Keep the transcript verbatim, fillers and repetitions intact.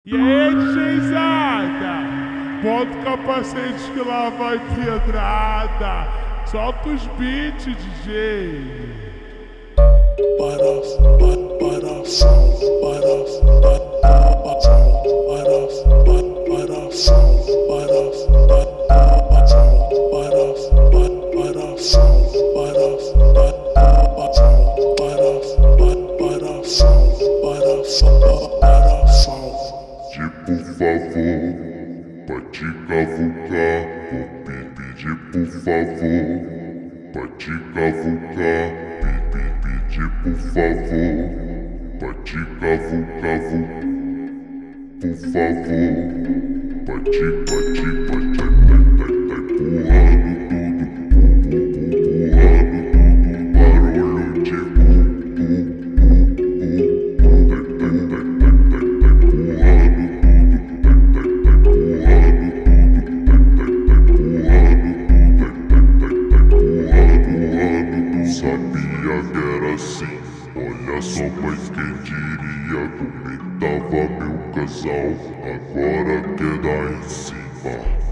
E aí, DJzada, bota o capacete que lá vai pedrada. Solta os beats, D J. Para, para, para, som, para, para, para, som, para, para, para, som, para, para, para, som, para, para, para, som, para, para, para, som, para, para, para, som, para, para, para, som. Por favor, pra te cavucar, vou pedir por favor, pra te cavucar, pedir por favor, pra te cavucar, por favor, pra te, pra te, pra te, tá, tá, tá empurrando tudo, empurrando tudo, barulho de bu, bu, bu, tá, tá, tá, tá, tá, tá empurrando. Sabia que era assim, olha só, mas quem diria? Comentava meu casal, agora quer dar em cima.